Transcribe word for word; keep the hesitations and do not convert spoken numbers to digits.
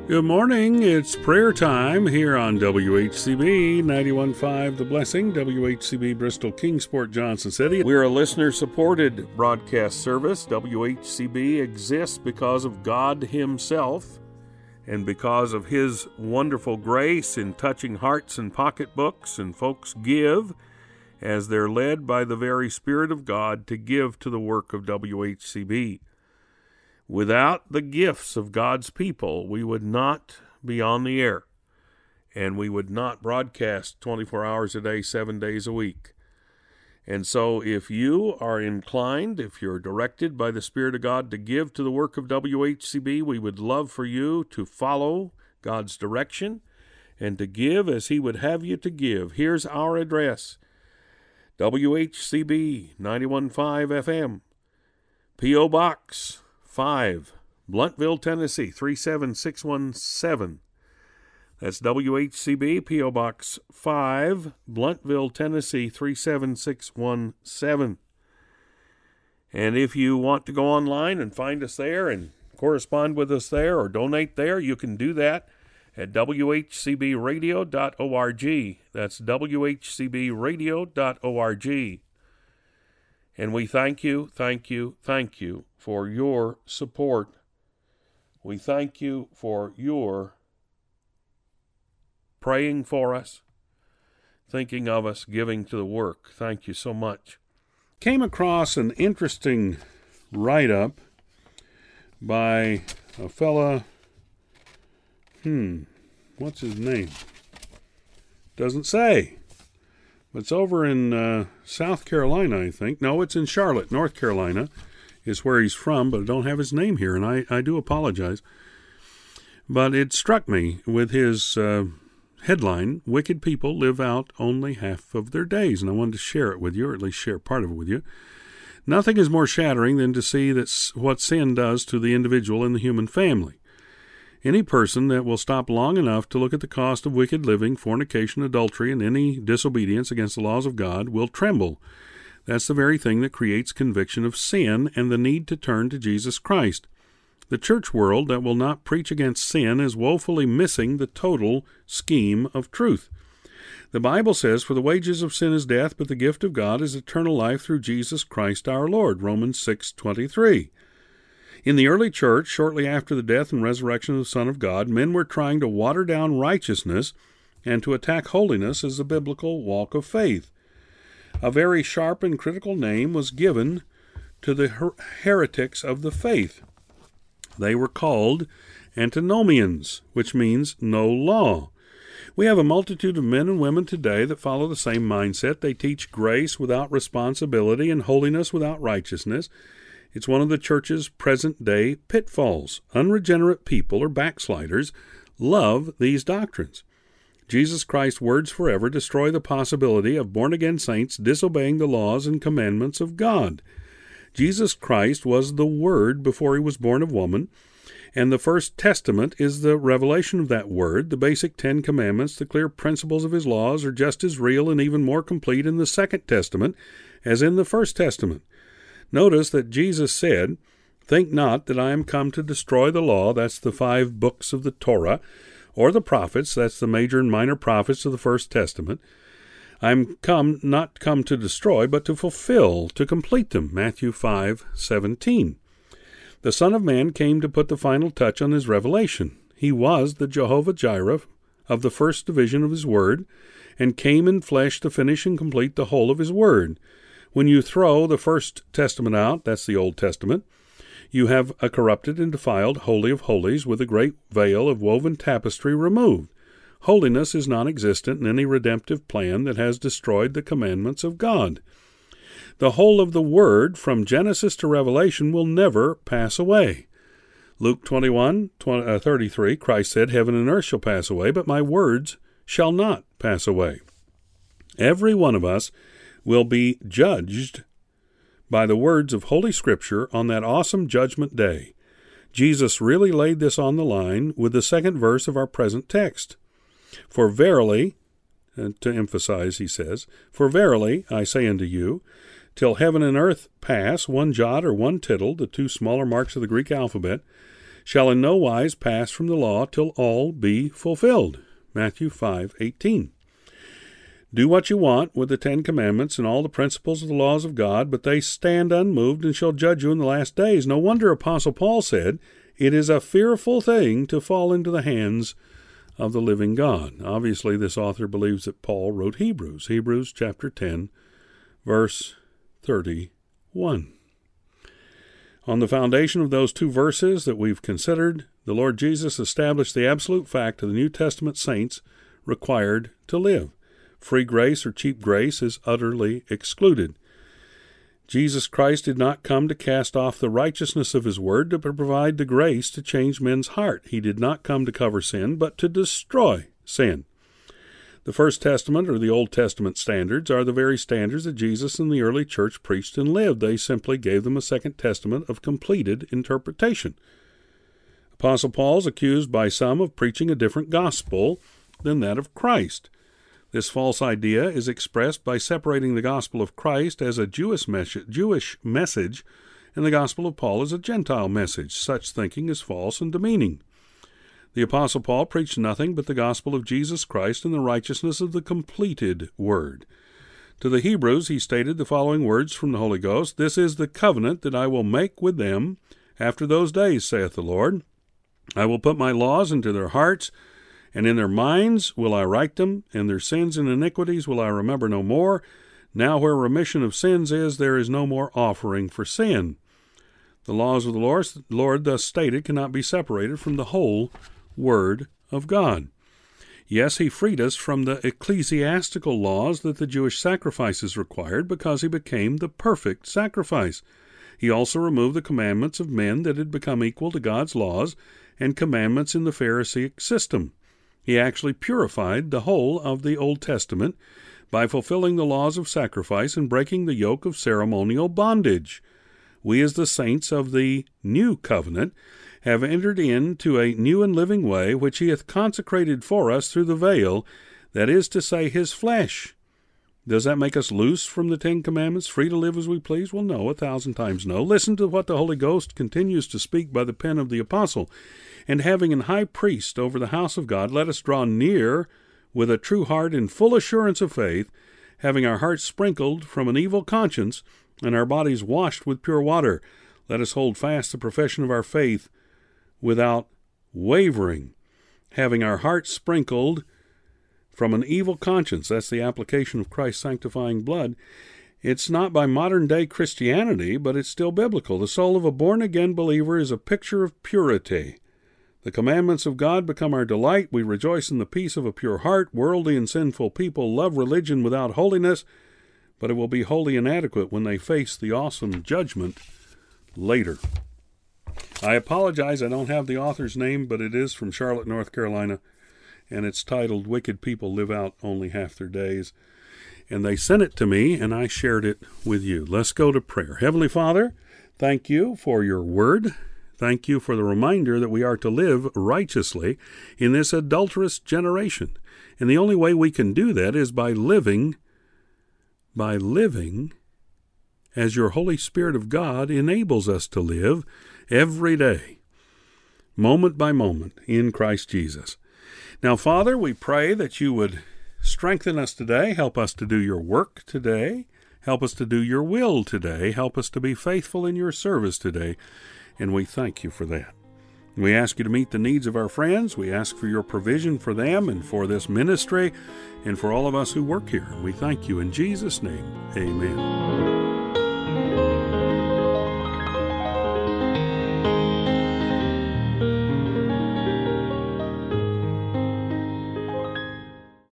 Good morning. It's prayer time here on W H C B ninety-one point five The Blessing, W H C B Bristol Kingsport, Johnson City. We're a listener-supported broadcast service. W H C B exists because of God Himself and because of His wonderful grace in touching hearts and pocketbooks, and folks give as they're led by the very Spirit of God to give to the work of W H C B. Without the gifts of God's people, we would not be on the air, and we would not broadcast twenty-four hours a day, seven days a week. And so if you are inclined, if you're directed by the Spirit of God to give to the work of W H C B, we would love for you to follow God's direction and to give as He would have you to give. Here's our address: W H C B ninety-one point five F M, P O. Box five, Blunteville, Tennessee, three seven six one seven. That's W H C B, P O. Box five, Blunteville, Tennessee, three seven six one seven. And if you want to go online and find us there and correspond with us there or donate there, you can do that at w h c b radio dot org. That's w h c b radio dot org. And we thank you, thank you, thank you for your support. We thank you for your praying for us, thinking of us, giving to the work. Thank you so much. Came across an interesting write-up by a fella, hmm, what's his name? Doesn't say. It's over in uh, South Carolina, I think. No, it's in Charlotte, North Carolina, is where he's from, but I don't have his name here, and I, I do apologize. But it struck me with his uh, headline, "Wicked People Live Out Only Half of Their Days," and I wanted to share it with you, or at least share part of it with you. Nothing is more shattering than to see that what sin does to the individual and the human family. Any person that will stop long enough to look at the cost of wicked living, fornication, adultery, and any disobedience against the laws of God will tremble. That's the very thing that creates conviction of sin and the need to turn to Jesus Christ. The church world that will not preach against sin is woefully missing the total scheme of truth. The Bible says, "For the wages of sin is death, but the gift of God is eternal life through Jesus Christ our Lord," Romans six twenty-three. In the early church, shortly after the death and resurrection of the Son of God, men were trying to water down righteousness and to attack holiness as the biblical walk of faith. A very sharp and critical name was given to the her- heretics of the faith. They were called antinomians, which means no law. We have a multitude of men and women today that follow the same mindset. They teach grace without responsibility and holiness without righteousness. It's one of the church's present-day pitfalls. Unregenerate people or backsliders love these doctrines. Jesus Christ's words forever destroy the possibility of born-again saints disobeying the laws and commandments of God. Jesus Christ was the Word before He was born of woman, and the First Testament is the revelation of that Word. The basic Ten Commandments, the clear principles of His laws, are just as real and even more complete in the Second Testament as in the First Testament. Notice that Jesus said, "Think not that I am come to destroy the law," that's the five books of the Torah, "or the prophets," that's the major and minor prophets of the First Testament. "I am come, not come to destroy, but to fulfill, to complete them," Matthew five seventeen. The Son of Man came to put the final touch on His revelation. He was the Jehovah Jireh of the first division of His Word, and came in flesh to finish and complete the whole of His Word. When you throw the First Testament out, that's the Old Testament, you have a corrupted and defiled Holy of Holies with a great veil of woven tapestry removed. Holiness is non-existent in any redemptive plan that has destroyed the commandments of God. The whole of the Word, from Genesis to Revelation, will never pass away. Luke twenty-one thirty-three, Christ said, "Heaven and earth shall pass away, but my words shall not pass away." Every one of us will be judged by the words of Holy Scripture on that awesome judgment day. Jesus really laid this on the line with the second verse of our present text. "For verily," and to emphasize, he says, "For verily, I say unto you, till heaven and earth pass, one jot or one tittle," the two smaller marks of the Greek alphabet, shall in no wise pass from the law till all be fulfilled. Matthew five eighteen. Do what you want with the Ten Commandments and all the principles of the laws of God, but they stand unmoved and shall judge you in the last days. No wonder Apostle Paul said, it is a fearful thing to fall into the hands of the living God. Obviously, this author believes that Paul wrote Hebrews. Hebrews chapter ten, verse thirty-one. On the foundation of those two verses that we've considered, the Lord Jesus established the absolute fact of the New Testament saints required to live. Free grace or cheap grace is utterly excluded. Jesus Christ did not come to cast off the righteousness of his word, but to provide the grace to change men's heart. He did not come to cover sin, but to destroy sin. The First Testament, or the Old Testament standards, are the very standards that Jesus and the early church preached and lived. They simply gave them a Second Testament of completed interpretation. Apostle Paul is accused by some of preaching a different gospel than that of Christ. This false idea is expressed by separating the gospel of Christ as a Jewish mes- Jewish message and the gospel of Paul as a Gentile message. Such thinking is false and demeaning. The Apostle Paul preached nothing but the gospel of Jesus Christ and the righteousness of the completed word. To the Hebrews he stated the following words from the Holy Ghost, This is the covenant that I will make with them after those days, saith the Lord. I will put my laws into their hearts, and in their minds will I write them, and their sins and iniquities will I remember no more. Now where remission of sins is, there is no more offering for sin. The laws of the Lord, Lord thus stated cannot be separated from the whole Word of God. Yes, he freed us from the ecclesiastical laws that the Jewish sacrifices required because he became the perfect sacrifice. He also removed the commandments of men that had become equal to God's laws and commandments in the Pharisaic system. He actually purified the whole of the Old Testament by fulfilling the laws of sacrifice and breaking the yoke of ceremonial bondage. We as the saints of the New Covenant have entered into a new and living way which he hath consecrated for us through the veil, that is to say, his flesh. Does that make us loose from the Ten Commandments, free to live as we please? Well, no, a thousand times no. Listen to what the Holy Ghost continues to speak by the pen of the apostle. And having an high priest over the house of God, let us draw near with a true heart in full assurance of faith, having our hearts sprinkled from an evil conscience, and our bodies washed with pure water. Let us hold fast the profession of our faith without wavering, having our hearts sprinkled from an evil conscience. That's the application of Christ's sanctifying blood. It's not by modern-day Christianity, but it's still biblical. The soul of a born-again believer is a picture of purity. The commandments of God become our delight. We rejoice in the peace of a pure heart. Worldly and sinful people love religion without holiness, but it will be wholly inadequate when they face the awesome judgment later. I apologize, I don't have the author's name, but it is from Charlotte, North Carolina, and it's titled, Wicked People Live Out Only Half Their Days. And they sent it to me, and I shared it with you. Let's go to prayer. Heavenly Father, thank you for your word. Thank you for the reminder that we are to live righteously in this adulterous generation. And the only way we can do that is by living, by living as your Holy Spirit of God enables us to live every day, moment by moment, in Christ Jesus. Now, Father, we pray that you would strengthen us today, help us to do your work today, help us to do your will today, help us to be faithful in your service today, and we thank you for that. We ask you to meet the needs of our friends. We ask for your provision for them and for this ministry and for all of us who work here. We thank you in Jesus' name. Amen.